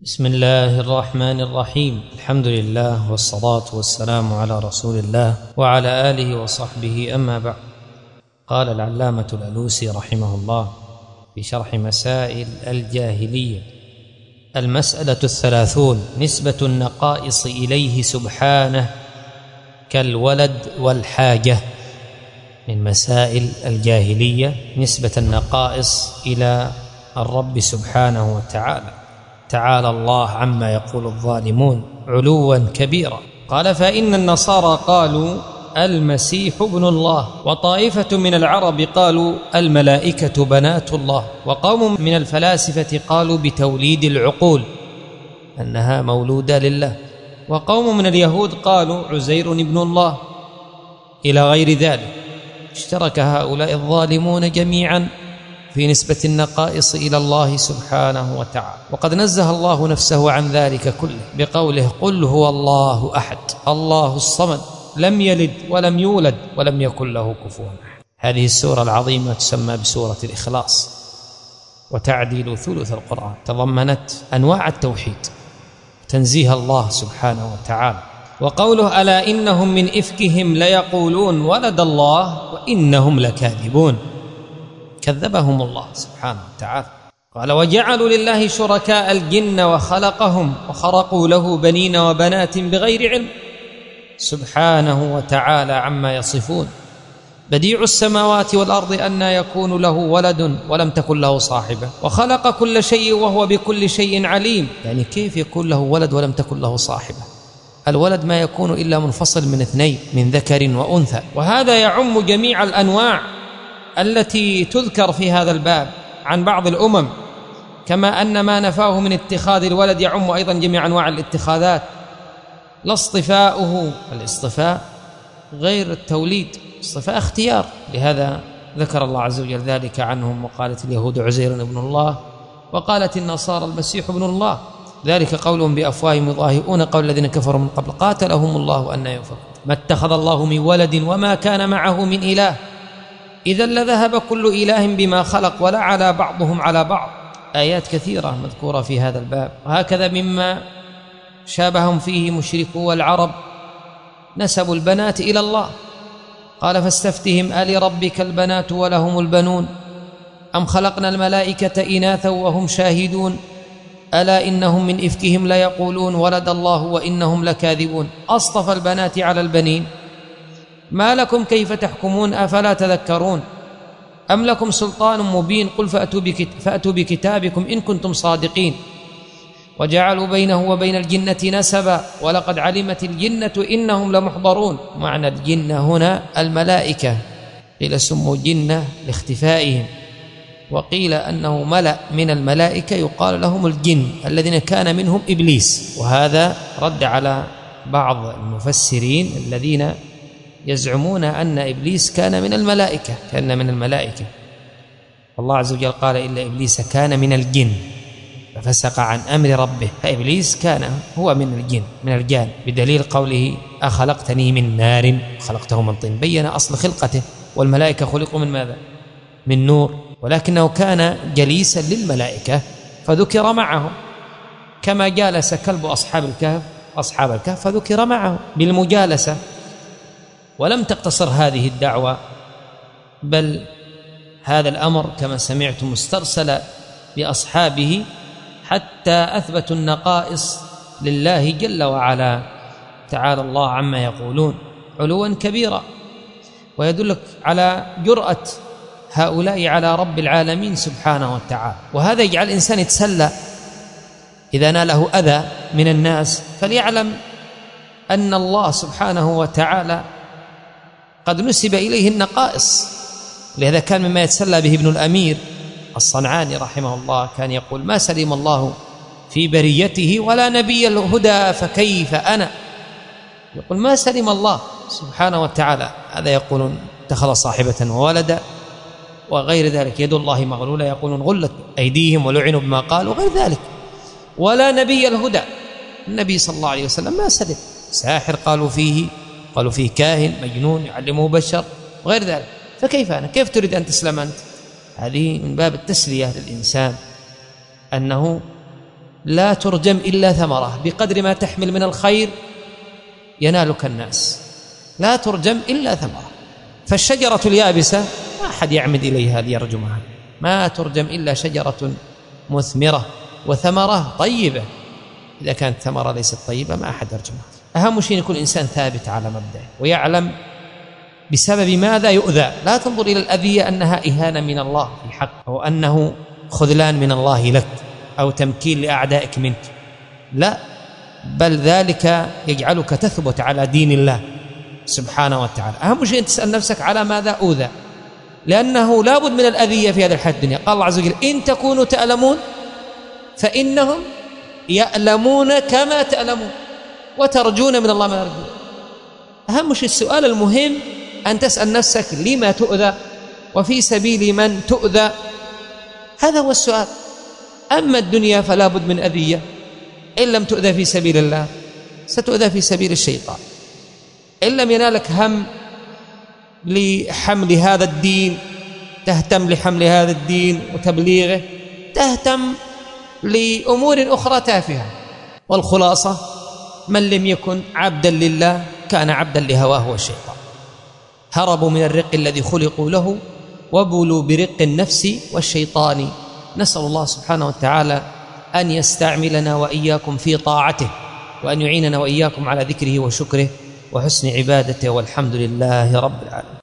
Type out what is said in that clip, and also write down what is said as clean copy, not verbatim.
بسم الله الرحمن الرحيم. الحمد لله والصلاة والسلام على رسول الله وعلى آله وصحبه، أما بعد. قال العلامة الألوسي رحمه الله في شرح مسائل الجاهلية: المسألة 30: نسبة النقائص إليه سبحانه كالولد والحاجة. من مسائل الجاهلية نسبة النقائص إلى الرب سبحانه وتعالى. تعالى الله عما يقول الظالمون علوا كبيرا. قال: فإن النصارى قالوا المسيح ابن الله، وطائفة من العرب قالوا الملائكة بنات الله، وقوم من الفلاسفة قالوا بتوليد العقول أنها مولودة لله، وقوم من اليهود قالوا عزير ابن الله، إلى غير ذلك. اشترك هؤلاء الظالمون جميعا في نسبة النقائص إلى الله سبحانه وتعالى، وقد نزه الله نفسه عن ذلك كله بقوله: قل هو الله أحد الله الصمد لم يلد ولم يولد ولم يكن له كفوا أحد. هذه السورة العظيمة تسمى بسورة الإخلاص، وتعديل ثلث القرآن، تضمنت أنواع التوحيد، تنزيه الله سبحانه وتعالى. وقوله: ألا إنهم من إفكهم ليقولون ولد الله وإنهم لكاذبون، كذبهم الله سبحانه وتعالى. قال: وجعلوا لله شركاء الجن وخلقهم وخرقوا له بنين وبنات بغير علم، سبحانه وتعالى عما يصفون. بديع السماوات والأرض أنى يكون له ولد ولم تكن له صاحبة، وخلق كل شيء وهو بكل شيء عليم. يعني كيف يكون له ولد ولم تكن له صاحبة؟ الولد ما يكون إلا منفصل من اثنين، من ذكر وأنثى، وهذا يعم جميع الأنواع التي تذكر في هذا الباب عن بعض الأمم، كما أن ما نفاه من اتخاذ الولد يعم أيضا جميع أنواع الاتخاذات. لا اصطفاؤه، الاصطفاء غير التوليد، اصطفاء اختيار. لهذا ذكر الله عز وجل ذلك عنهم، وقالت اليهود عزير ابن الله، وقالت النصارى المسيح ابن الله، ذلك قولهم بأفواههم يضاهئون قول الذين كفروا من قبل قاتلهم الله أنى يؤفكون. ما اتخذ الله من ولد وما كان معه من إله، إذا لذهب كل إله بما خلق ولا على بعضهم على بعض. آيات كثيرة مذكورة في هذا الباب. وهكذا مما شابههم فيه مشركو العرب نسبوا البنات إلى الله. قال: فاستفتهم ألربك البنات ولهم البنون أم خلقنا الملائكة إناثا وهم شاهدون ألا إنهم من إفكهم ليقولون ولد الله وإنهم لكاذبون. أصطفى البنات على البنين، ما لكم كيف تحكمون أفلا تذكرون أم لكم سلطان مبين قل فأتوا بكتابكم إن كنتم صادقين. وجعلوا بينه وبين الجنة نسبا ولقد علمت الجنة إنهم لمحضرون. معنى الجنة هنا الملائكة، قيل سموا جنة لاختفائهم، وقيل أنه ملأ من الملائكة يقال لهم الجن الذين كان منهم إبليس. وهذا رد على بعض المفسرين الذين يزعمون أن إبليس كان من الملائكة، الله عز وجل قال: إلا إبليس كان من الجن ففسق عن أمر ربه. فإبليس كان هو من الجن، من الجان، بدليل قوله: أخلقتني من نار خلقته من طين. بين أصل خلقته، والملائكة خلقوا من ماذا؟ من نور، ولكنه كان جليسا للملائكة فذكر معهم، كما جالس كلب أصحاب الكهف فذكر معه بالمجالسة. ولم تقتصر هذه الدعوة، بل هذا الأمر كما سمعتم استرسل بأصحابه حتى أثبتوا النقائص لله جل وعلا، تعالى الله عما يقولون علوا كبيرا. ويدلك على جرأة هؤلاء على رب العالمين سبحانه وتعالى. وهذا يجعل الإنسان يتسلى إذا ناله أذى من الناس، فليعلم أن الله سبحانه وتعالى قد نسب إليه النقائص. لهذا كان مما يتسلى به ابن الأمير الصنعاني رحمه الله، كان يقول: ما سلم الله في بريته ولا نبي الهدى فكيف أنا. يقول ما سلم الله سبحانه وتعالى. هذا يقولون اتخذ صاحبة وولدا وغير ذلك، يد الله مغلولة، يقولون غلت أيديهم ولعنوا بما قالوا وغير ذلك. ولا نبي الهدى، النبي صلى الله عليه وسلم ما سلم. ساحر قالوا فيه كاهن مجنون يعلمه بشر وغير ذلك، فكيف أنا؟ كيف تريد أن تسلم أنت؟ هذه من باب التسلية للإنسان، أنه لا ترجم إلا ثمرة، بقدر ما تحمل من الخير ينالك الناس، لا ترجم إلا ثمرة. فالشجرة اليابسة ما أحد يعمد إليها ليرجمها، ما ترجم إلا شجرة مثمرة وثمرة طيبة. إذا كانت ثمرة ليست طيبة ما أحد يرجمها. أهم شيء يكون الإنسان ثابت على مبدأه ويعلم بسبب ماذا يؤذى. لا تنظر إلى الأذية أنها إهانة من الله في حق، أو أنه خذلان من الله لك أو تمكين لأعدائك منك، لا، بل ذلك يجعلك تثبت على دين الله سبحانه وتعالى. أهم شيء أن تسأل نفسك على ماذا أوذى، لأنه لا بد من الأذية في هذه الحياة الدنيا. قال الله عز وجل: إن تكونوا تألمون فإنهم يألمون كما تألمون وترجون من الله ما يرجون. أهم شيء السؤال المهم أن تسأل نفسك لما تؤذى وفي سبيل من تؤذى، هذا هو السؤال. أما الدنيا فلا بد من أذية، إن لم تؤذى في سبيل الله ستؤذى في سبيل الشيطان. إن لم ينالك هم لحمل هذا الدين تهتم لحمل هذا الدين وتبليغه، تهتم لأمور أخرى تافهة. والخلاصة: من لم يكن عبدا لله كان عبدا لهواه والشيطان. هربوا من الرق الذي خلقوا له وبلوا برق النفس والشيطان. نسأل الله سبحانه وتعالى أن يستعملنا وإياكم في طاعته، وأن يعيننا وإياكم على ذكره وشكره وحسن عبادته، والحمد لله رب العالمين.